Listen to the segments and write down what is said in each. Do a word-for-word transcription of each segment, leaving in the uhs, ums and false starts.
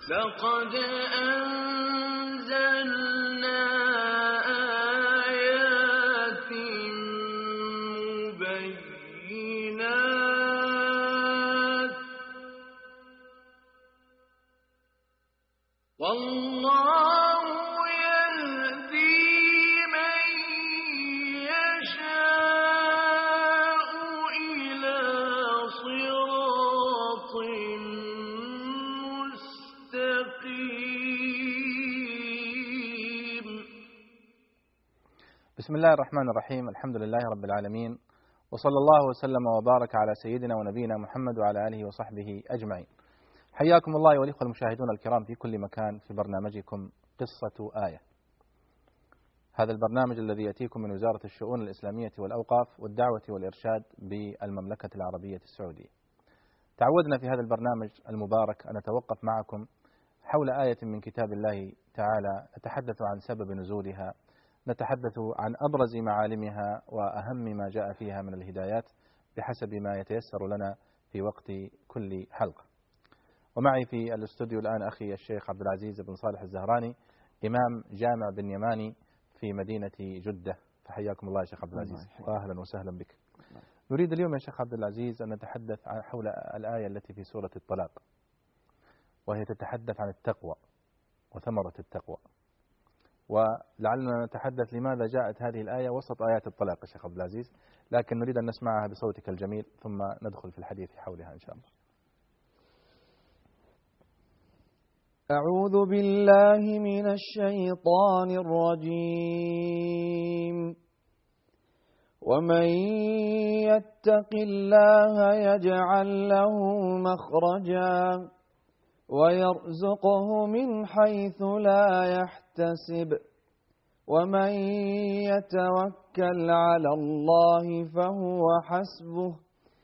لقد أنزلنا آيات مبينات والله يهدي من يشاء إلى صراط مستقيم. بسم الله الرحمن الرحيم. الحمد لله رب العالمين، وصلى الله وسلم وبارك على سيدنا ونبينا محمد وعلى آله وصحبه أجمعين. حياكم الله والإخوة المشاهدون الكرام في كل مكان في برنامجكم قصة آية. هذا البرنامج الذي يأتيكم من وزارة الشؤون الإسلامية والأوقاف والدعوة والإرشاد بالمملكة العربية السعودية. تعودنا في هذا البرنامج المبارك أن نتوقف معكم حول آية من كتاب الله تعالى، نتحدث عن سبب نزولها، نتحدث عن أبرز معالمها وأهم ما جاء فيها من الهدايات بحسب ما يتيسر لنا في وقت كل حلقة. ومعي في الاستوديو الآن أخي الشيخ عبد العزيز بن صالح الزهراني، إمام جامع بن يماني في مدينة جدة. فحياكم الله يا شيخ عبد العزيز، وأهلا وسهلا بك. نريد اليوم يا شيخ عبد العزيز أن نتحدث حول الآية التي في سورة الطلاق، وهي تتحدث عن التقوى وثمرة التقوى، ولعلنا نتحدث لماذا جاءت هذه الآية وسط آيات الطلاق يا شيخ عبد العزيز، لكن نريد أن نسمعها بصوتك الجميل ثم ندخل في الحديث حولها إن شاء الله. أعوذ بالله من الشيطان الرجيم. ومن يتق الله يجعل له مخرجا ويرزقه من حيث لا يحتسب ومن يتوكل على الله فهو حسبه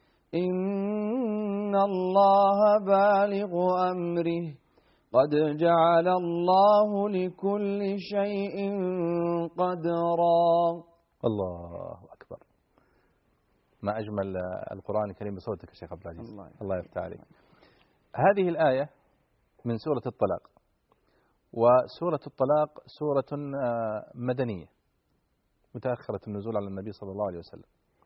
إن الله بالغ أمره قد جعل الله لكل شيء قدرا. الله أكبر، ما أجمل القرآن الكريم بصوتك يا شيخ عبد العزيز، الله, الله يفتح عليك. هذه الآية من سورة الطلاق، وسورة الطلاق سورة مدنية متأخرة النزول على النبي صلى الله عليه وسلم،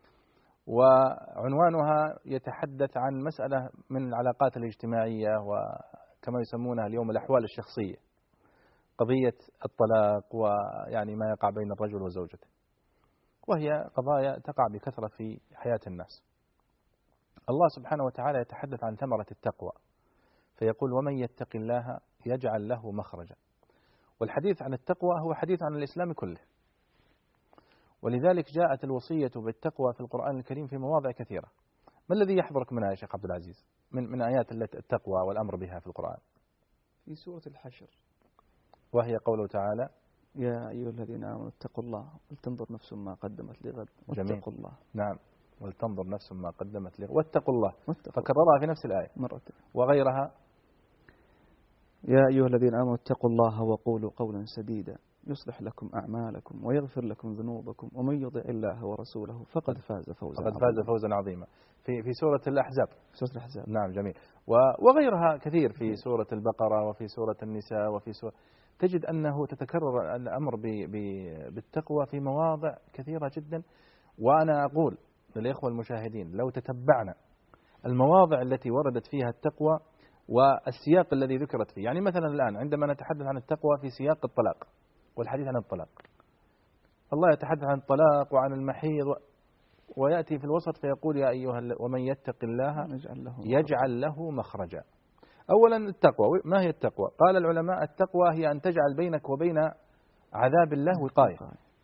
وعنوانها يتحدث عن مسألة من العلاقات الاجتماعية وكما يسمونها اليوم الأحوال الشخصية، قضية الطلاق ويعني ما يقع بين الرجل وزوجته، وهي قضايا تقع بكثرة في حياة الناس. الله سبحانه وتعالى يتحدث عن ثمرة التقوى فيقول ومن يتق الله يجعل له مخرجا، والحديث عن التقوى هو حديث عن الإسلام كله، ولذلك جاءت الوصية بالتقوى في القرآن الكريم في مواضع كثيرة. ما الذي يحضرك منها يا شيخ عبد العزيز من من آيات التقوى والأمر بها في القرآن؟ في سورة الحشر، وهي قوله تعالى يا أيها الذين آمنوا اتقوا الله ولتنظر نفس ما قدمت لغد واتقوا الله. نعم، ولتنظر نفس ما قدمت لغد واتقوا الله، فكررها في نفس الآية مرتين. وغيرها يا أيها الذين آمنوا اتقوا الله وقولوا قولا سديدا يصلح لكم أعمالكم ويغفر لكم ذنوبكم ومن يطع الله ورسوله فقد فاز فوزا فقد فاز فوزا عظيما. في في سورة الأحزاب في سورة الأحزاب نعم جميل. وغيرها كثير في سورة البقرة وفي سورة النساء وفي سورة، تجد أنه تتكرر الأمر بالتقوى في مواضع كثيرة جدا. وأنا أقول للإخوة المشاهدين لو تتبعنا المواضع التي وردت فيها التقوى والسياق الذي ذكرت فيه، يعني مثلا الآن عندما نتحدث عن التقوى في سياق الطلاق والحديث عن الطلاق، الله يتحدث عن الطلاق وعن المحيض ويأتي في الوسط فيقول يا أيها ومن يتق الله يجعل له مخرجا. أولا التقوى، ما هي التقوى؟ قال العلماء التقوى هي أن تجعل بينك وبين عذاب الله وقاية.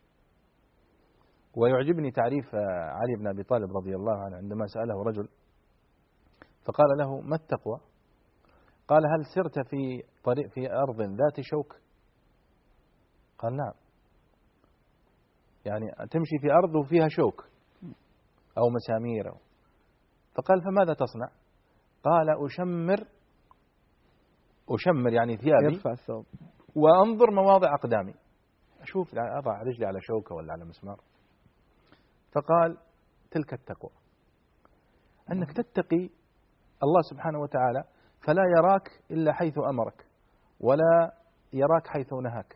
ويعجبني تعريف علي بن أبي طالب رضي الله عنه عندما سأله رجل فقال له ما التقوى؟ قال هل سرت في طريق في أرض ذات شوك؟ قال نعم، يعني تمشي في أرض وفيها شوك أو مسامير. فقال فماذا تصنع؟ قال أشمر أشمر يعني ثيابي وأنظر مواضع أقدامي، أشوف أضع رجلي على شوكة ولا على مسمار. فقال تلك التقوى، أنك تتقي الله سبحانه وتعالى فلا يراك إلا حيث أمرك ولا يراك حيث نهاك.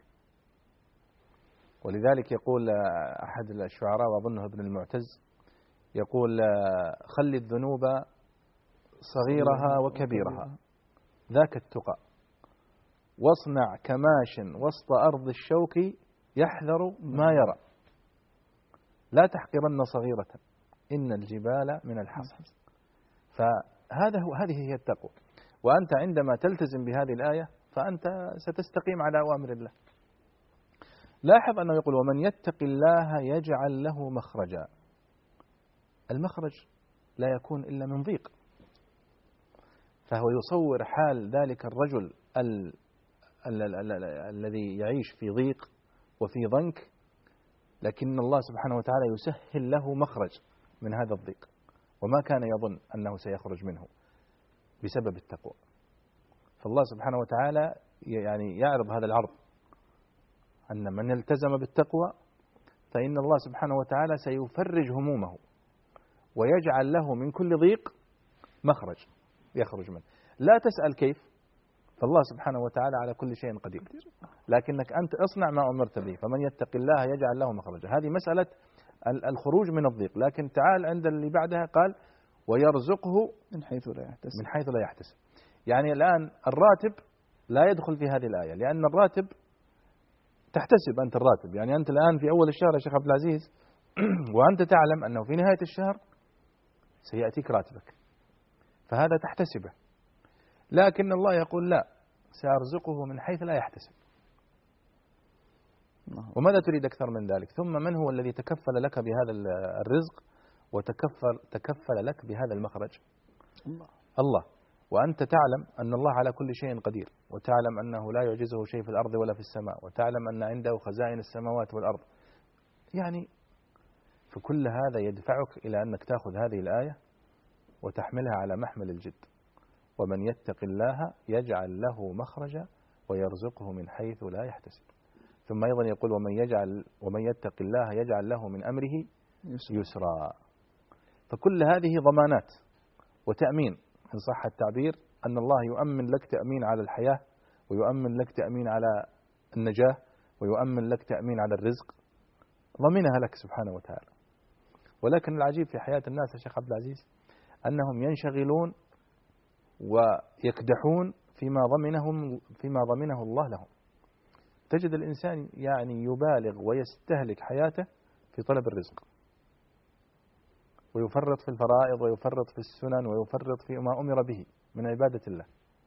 ولذلك يقول أحد الشعراء وأظنه ابن المعتز يقول خل الذنوب صغيرها وكبيرها ذاك التقى، واصنع كماش وسط أرض الشوك يحذر ما يرى، لا تحقرن صغيرة إن الجبال من الحصى. فهذا هو هذه هي التقوى. وأنت عندما تلتزم بهذه الآية فأنت ستستقيم على أوامر الله. لاحظ أنه يقول ومن يتق الله يجعل له مخرجا. المخرج لا يكون إلا من ضيق، فهو يصور حال ذلك الرجل ال ال ال ال ال الذي يعيش في ضيق وفي ضنك، لكن الله سبحانه وتعالى يسهل له مخرج من هذا الضيق، وما كان يظن أنه سيخرج منه بسبب التقوى. فالله سبحانه وتعالى يعني يعرض هذا العرض أن من التزم بالتقوى فإن الله سبحانه وتعالى سيفرج همومه ويجعل له من كل ضيق مخرج يخرج منه. لا تسأل كيف، فالله سبحانه وتعالى على كل شيء قدير، لكنك أنت اصنع ما أمرت به. فمن يتق الله يجعل له مخرجا، هذه مسألة الخروج من الضيق. لكن تعال عند اللي بعدها قال ويرزقه من حيث لا يحتسب. من حيث لا يحتسب. يعني الآن الراتب لا يدخل في هذه الآية، لأن الراتب تحتسب أنت الراتب. يعني أنت الآن في أول الشهر يا شيخ عبد العزيز وأنت تعلم أنه في نهاية الشهر سيأتيك راتبك، فهذا تحتسبه. لكن الله يقول لا، سأرزقه من حيث لا يحتسب. وماذا تريد أكثر من ذلك؟ ثم من هو الذي تكفل لك بهذا الرزق وتكفل تكفل لك بهذا المخرج؟ الله. الله. وأنت تعلم أن الله على كل شيء قدير، وتعلم أنه لا يعجزه شيء في الأرض ولا في السماء، وتعلم أن عنده خزائن السماوات والأرض. يعني فكل هذا يدفعك إلى أنك تأخذ هذه الآية وتحملها على محمل الجد. ومن يتق الله يجعل له مخرجا ويرزقه من حيث لا يحتسب. ثم أيضا يقول ومن يجعل ومن يتق الله يجعل له من أمره يسرا. فكل هذه ضمانات وتأمين إن صح التعبير، أن الله يؤمن لك تأمين على الحياة، ويؤمن لك تأمين على النجاة، ويؤمن لك تأمين على الرزق، ضمنها لك سبحانه وتعالى. ولكن العجيب في حياة الناس يا شيخ عبد العزيز أنهم ينشغلون ويكدحون فيما ضمنهم فيما ضمنه الله لهم. تجد الإنسان يعني يبالغ ويستهلك حياته في طلب الرزق، ويفرط في الفرائض ويفرط في السنن ويفرط في ما أمر به من عبادة الله.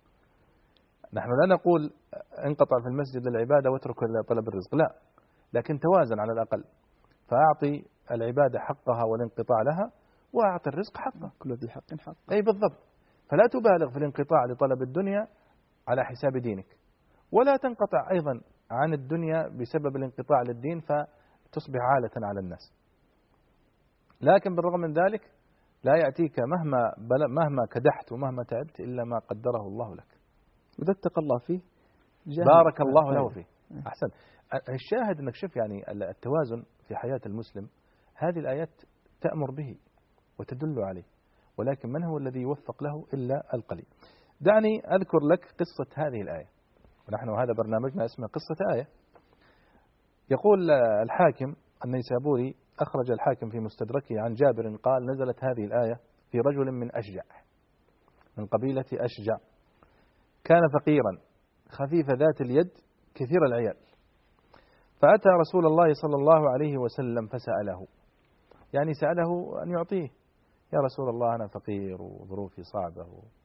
نحن لا نقول انقطع في المسجد العبادة واترك طلب الرزق، لا، لكن توازن على الأقل، فأعطي العبادة حقها والانقطاع لها، وأعطي الرزق حقه. كل ذي حق حق. أي بالضبط. فلا تبالغ في الانقطاع لطلب الدنيا على حساب دينك، ولا تنقطع أيضا عن الدنيا بسبب الانقطاع للدين فتصبح عالة على الناس. لكن بالرغم من ذلك لا يأتيك مهما مهما كدحت ومهما تعبت إلا ما قدره الله لك. وإذا اتقى الله فيه بارك الله له فيه. أحسن. الشاهد أنك شوف يعني التوازن في حياة المسلم، هذه الآيات تأمر به وتدل عليه، ولكن من هو الذي يوفق له إلا القليل. دعني أذكر لك قصة هذه الآية، ونحن هذا برنامجنا اسمه قصة آية. يقول الحاكم النيسابوري، أخرج الحاكم في مستدركه عن جابر قال نزلت هذه الآية في رجل من أشجع، من قبيلة أشجع، كان فقيرا خفيف ذات اليد كثير العيال، فأتى رسول الله صلى الله عليه وسلم فسأله، يعني سأله أن يعطيه، يا رسول الله أنا فقير وظروفي صعبة.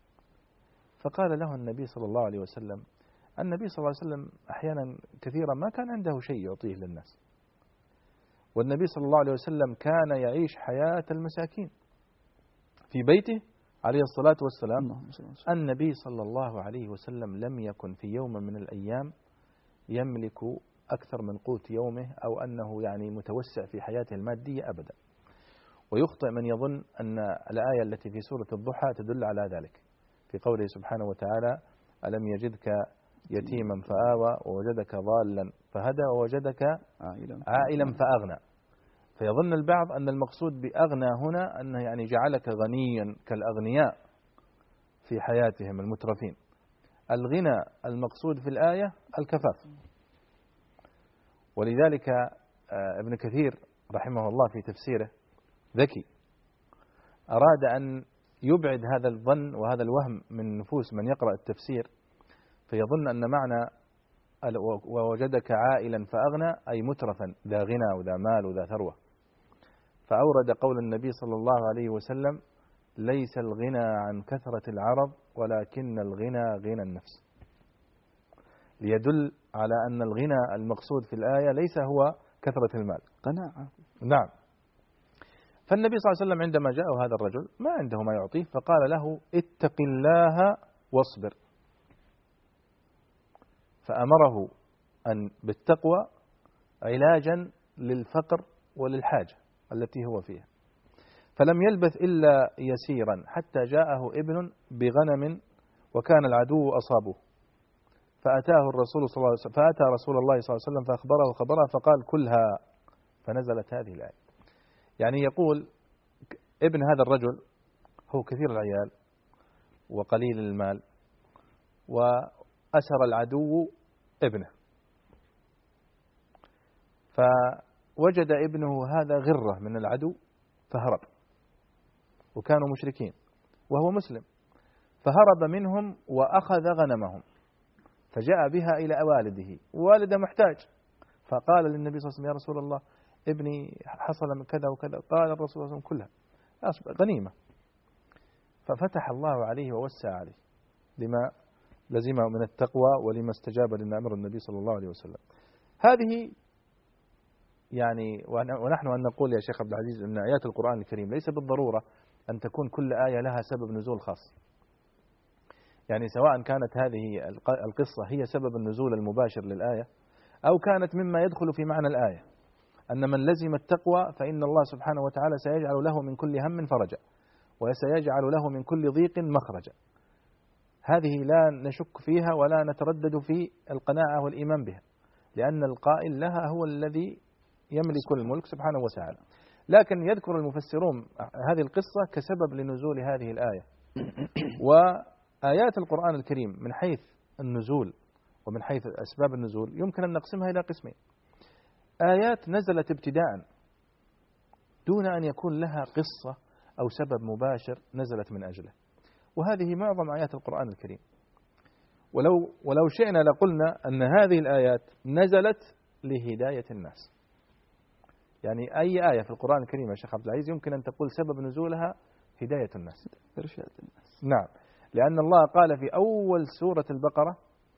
فقال له النبي صلى الله عليه وسلم، النبي صلى الله عليه وسلم أحيانا كثيرا ما كان عنده شيء يعطيه للناس، والنبي صلى الله عليه وسلم كان يعيش حياة المساكين في بيته عليه الصلاة والسلام. النبي صلى الله عليه وسلم لم يكن في يوم من الأيام يملك أكثر من قوت يومه، أو أنه يعني متوسع في حياته المادية أبدا. ويخطئ من يظن أن الآية التي في سورة الضحى تدل على ذلك، في قوله سبحانه وتعالى ألم يجدك يتيما فآوى ووجدك ضالا فهدى ووجدك عائلا فأغنى. فيظن البعض أن المقصود بأغنى هنا أنه يعني جعلك غنيا كالأغنياء في حياتهم المترفين. الغنى المقصود في الآية الكفاف. ولذلك ابن كثير رحمه الله في تفسيره ذكي، أراد أن يبعد هذا الظن وهذا الوهم من نفوس من يقرأ التفسير، فيظن أن معنى ووجدك عائلا فأغنى أي مترفا ذا غنى وذا مال وذا ثروة، فأورد قول النبي صلى الله عليه وسلم: ليس الغنى عن كثرة العرض ولكن الغنى غنى النفس، ليدل على أن الغنى المقصود في الآية ليس هو كثرة المال، قناعة. نعم. فالنبي صلى الله عليه وسلم عندما جاءه هذا الرجل ما عنده ما يعطيه، فقال له: اتق الله واصبر، فأمره أن بالتقوى علاجا للفقر وللحاجة التي هو فيها. فلم يلبث إلا يسيرا حتى جاءه ابن بغنم وكان العدو أصابه، فأتاه الرسول صلى الله عليه وسلم فأتى رسول الله صلى الله عليه وسلم فأخبره خبرها فقال: كلها، فنزلت هذه الآية. يعني يقول ابن هذا الرجل هو كثير العيال وقليل المال، وأسر العدو ابنه، فوجد ابنه هذا غرة من العدو فهرب، وكانوا مشركين وهو مسلم، فهرب منهم وأخذ غنمهم فجاء بها إلى والده، ووالده محتاج، فقال للنبي صلى الله عليه وسلم: يا رسول الله ابني حصل من كذا وكذا. قال الرسول صلى الله عليه وسلم: كلها غنيمة. ففتح الله عليه ووسع عليه لما لزمه من التقوى ولما استجاب لما أمر النبي صلى الله عليه وسلم. هذه يعني ونحن أن نقول يا شيخ عبد العزيز أن آيات القرآن الكريم ليس بالضرورة أن تكون كل آية لها سبب نزول خاص، يعني سواء كانت هذه القصة هي سبب النزول المباشر للآية أو كانت مما يدخل في معنى الآية، أن من لزم التقوى فإن الله سبحانه وتعالى سيجعل له من كل هم فرجا وسيجعل له من كل ضيق مخرجا. هذه لا نشك فيها ولا نتردد في القناعة والإيمان بها، لأن القائل لها هو الذي يملك الملك سبحانه وتعالى. لكن يذكر المفسرون هذه القصة كسبب لنزول هذه الآية. وآيات القرآن الكريم من حيث النزول ومن حيث أسباب النزول يمكن أن نقسمها إلى قسمين: آيات نزلت ابتداء دون أن يكون لها قصة أو سبب مباشر نزلت من أجله، وهذه معظم آيات القرآن الكريم. ولو ولو شئنا لقلنا أن هذه الآيات نزلت لهداية الناس، يعني أي آية في القرآن الكريم يا شيخ عبد العزيز يمكن أن تقول سبب نزولها هداية الناس، إرشاد الناس. نعم، لأن الله قال في أول سورة البقرة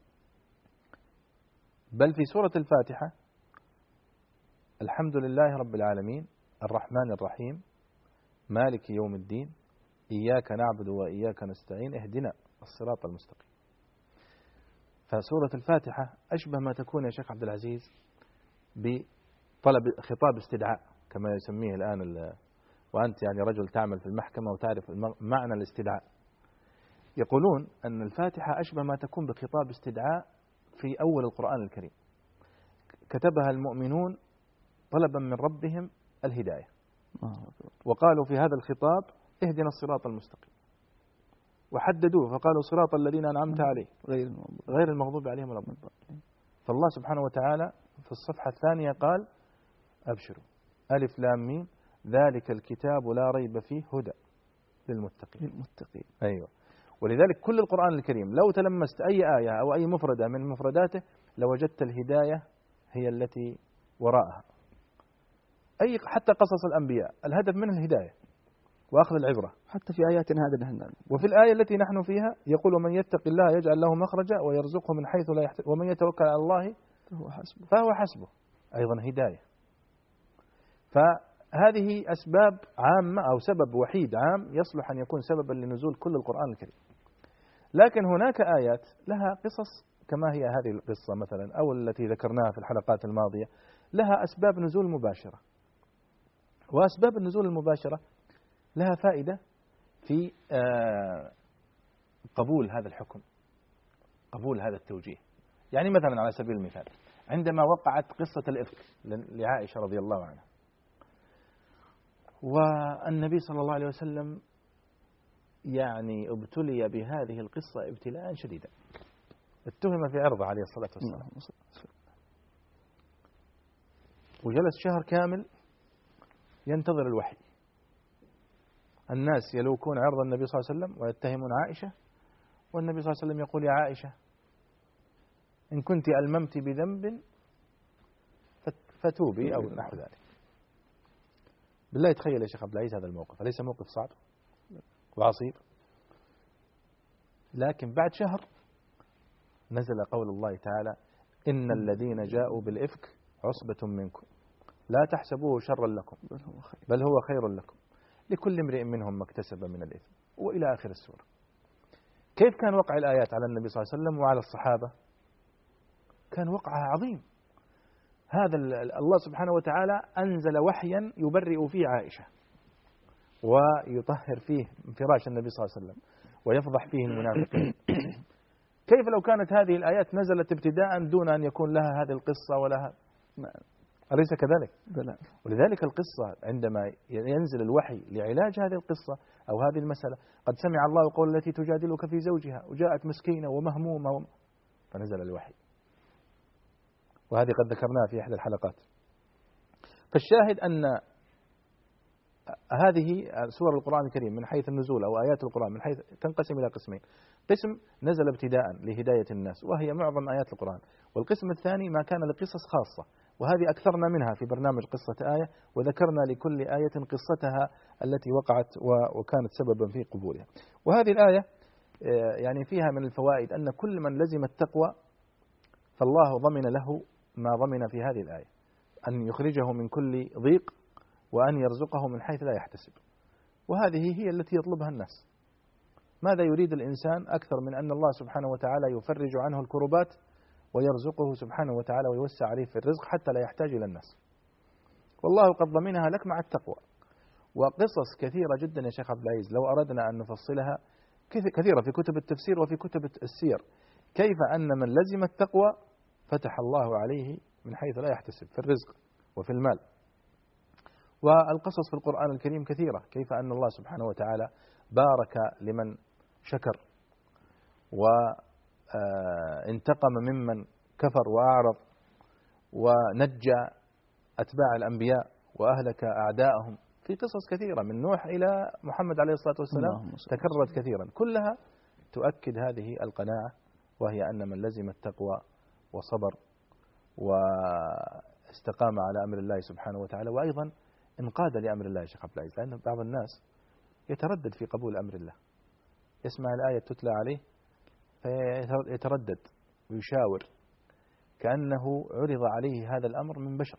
بل في سورة الفاتحة: الحمد لله رب العالمين الرحمن الرحيم مالك يوم الدين إياك نعبد وإياك نستعين اهدنا الصراط المستقيم. فسورة الفاتحة أشبه ما تكون يا شيخ عبد العزيز بطلب خطاب استدعاء كما يسميه الآن، وأنت يعني رجل تعمل في المحكمة وتعرف معنى الاستدعاء. يقولون أن الفاتحة أشبه ما تكون بخطاب استدعاء في أول القرآن الكريم، كتبها المؤمنون طلبا من ربهم الهداية، وقالوا في هذا الخطاب اهدنا الصراط المستقيم، وحددوه فقالوا صراط الذين أنعمت عليهم غير المغضوب عليهم ولا الضالين. فالله سبحانه وتعالى في الصفحة الثانية قال: أبشروا ألف لام ميم ذلك الكتاب لا ريب فيه هدى للمتقين. للمتقين. أيوة. ولذلك كل القرآن الكريم لو تلمست أي آية أو أي مفردة من مفرداته لوجدت الهداية هي التي وراءها. أي حتى قصص الأنبياء الهدف منه الهداية وأخذ العبرة. حتى في آياتنا هذا نحن. وفي الآية التي نحن فيها يقول: ومن يتق الله يجعل له مخرجا ويرزقه من حيث لا يحتسب ومن يتوكل على الله فهو حسبه فهو حسبه، أيضا هداية. فهذه أسباب عامة أو سبب وحيد عام يصلح أن يكون سببا لنزول كل القرآن الكريم. لكن هناك آيات لها قصص كما هي هذه القصة مثلا أو التي ذكرناها في الحلقات الماضية، لها أسباب نزول مباشرة، وأسباب النزول المباشرة لها فائدة في قبول هذا الحكم، قبول هذا التوجيه. يعني مثلا على سبيل المثال عندما وقعت قصة الإفك لعائشة رضي الله عنها، والنبي صلى الله عليه وسلم يعني ابتلي بهذه القصة ابتلاء شديدا، اتهم في عرضه عليه الصلاة والسلام، وجلس شهر كامل ينتظر الوحي. الناس يلوكون عرض النبي صلى الله عليه وسلم ويتهمون عائشة، والنبي صلى الله عليه وسلم يقول: يا عائشة إن كنت ألممت بذنب فتوبي أو نحو ذلك. بالله تخيل يا شيخ عبد العزيز هذا الموقف، أليس موقف صعب وعصيب؟ لكن بعد شهر نزل قول الله تعالى: إن الذين جاءوا بالإفك عصبة منكم لا تحسبوه شرا لكم بل هو خير لكم لكل امرئ منهم ما اكتسب من الإثم، وإلى آخر السورة. كيف كان وقع الآيات على النبي صلى الله عليه وسلم وعلى الصحابة؟ كان وقعها عظيم. هذا الله سبحانه وتعالى أنزل وحيا يبرئ فيه عائشة ويطهر فيه فراش النبي صلى الله عليه وسلم ويفضح فيه المنافقين. كيف لو كانت هذه الآيات نزلت ابتداء دون أن يكون لها هذه القصة ولها، أليس كذلك؟ بلى. ولذلك القصة عندما ينزل الوحي لعلاج هذه القصة أو هذه المسألة: قد سمع الله قول التي تجادلك في زوجها وجاءت مسكينة ومهمومة، فنزل الوحي، وهذه قد ذكرناها في إحدى الحلقات. فالشاهد أن هذه سور القرآن الكريم من حيث النزول أو آيات القرآن من حيث تنقسم إلى قسمين: قسم نزل ابتداء لهداية الناس وهي معظم آيات القرآن، والقسم الثاني ما كان لقصص خاصة، وهذه أكثرنا منها في برنامج قصة آية، وذكرنا لكل آية قصتها التي وقعت وكانت سببا في قبولها. وهذه الآية يعني فيها من الفوائد أن كل من لزم التقوى فالله ضمن له ما ضمن في هذه الآية، أن يخرجه من كل ضيق وأن يرزقه من حيث لا يحتسب، وهذه هي التي يطلبها الناس. ماذا يريد الإنسان أكثر من أن الله سبحانه وتعالى يفرج عنه الكربات ويرزقه سبحانه وتعالى ويوسع عليه في الرزق حتى لا يحتاج إلى الناس؟ والله قد ضمنها لك مع التقوى. وقصص كثيرة جدا يا شيخ عبد العزيز لو أردنا أن نفصلها كثيرة في كتب التفسير وفي كتب السير، كيف أن من لزم التقوى فتح الله عليه من حيث لا يحتسب في الرزق وفي المال. والقصص في القرآن الكريم كثيرة، كيف أن الله سبحانه وتعالى بارك لمن شكر وانتقم ممن كفر وأعرض، ونجى أتباع الأنبياء وأهلك أعداءهم، في قصص كثيرة من نوح إلى محمد عليه الصلاة والسلام تكررت كثيرا، كلها تؤكد هذه القناعة، وهي أن من لزم التقوى وصبر واستقام على أمر الله سبحانه وتعالى، وأيضا انقاد لأمر الله يا شيخ عبد العزيز، لأن بعض الناس يتردد في قبول أمر الله، يسمع الآية تتلى عليه فيتردد ويشاور كأنه عرض عليه هذا الأمر من بشر.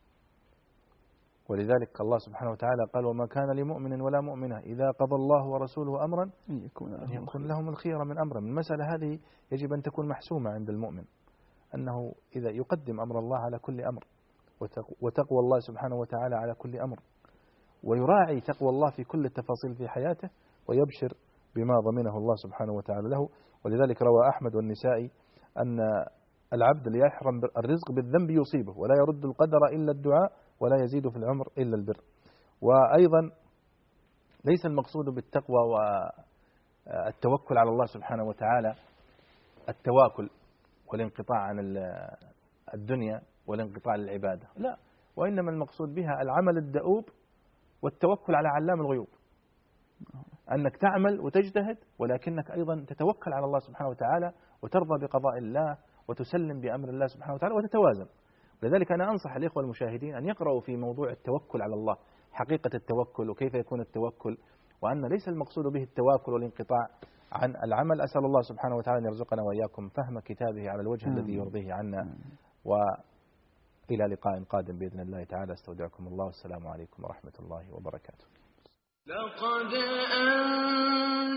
ولذلك الله سبحانه وتعالى قال: وما كان لمؤمن ولا مؤمنة إذا قضى الله ورسوله أمرا أن يكون لهم الخيرة من أمرهم. المسألة هذه يجب أن تكون محسومة عند المؤمن، أنه إذا يقدم أمر الله على كل أمر، وتقوى الله سبحانه وتعالى على كل أمر، ويراعي تقوى الله في كل التفاصيل في حياته، ويبشر بما ضمنه الله سبحانه وتعالى له. ولذلك روى أحمد والنسائي أن العبد ليحرم الرزق بالذنب يصيبه، ولا يرد القدر إلا الدعاء، ولا يزيد في العمر إلا البر. وأيضا ليس المقصود بالتقوى والتوكل على الله سبحانه وتعالى التواكل والانقطاع عن الدنيا والانقطاع للعبادة، لا، وإنما المقصود بها العمل الدؤوب والتوكل على علام الغيوب، أنك تعمل وتجتهد ولكنك أيضا تتوكل على الله سبحانه وتعالى وترضى بقضاء الله وتسلم بأمر الله سبحانه وتعالى وتتوازن. لذلك أنا أنصح الإخوة المشاهدين أن يقرأوا في موضوع التوكل على الله، حقيقة التوكل وكيف يكون التوكل، وأن ليس المقصود به التواكل والانقطاع عن العمل. أسأل الله سبحانه وتعالى أن يرزقنا وإياكم فهم كتابه على الوجه م. الذي يرضيه عنا. وإلى لقاء قادم بإذن الله تعالى، استودعكم الله، والسلام عليكم ورحمة الله وبركاته. لقد أن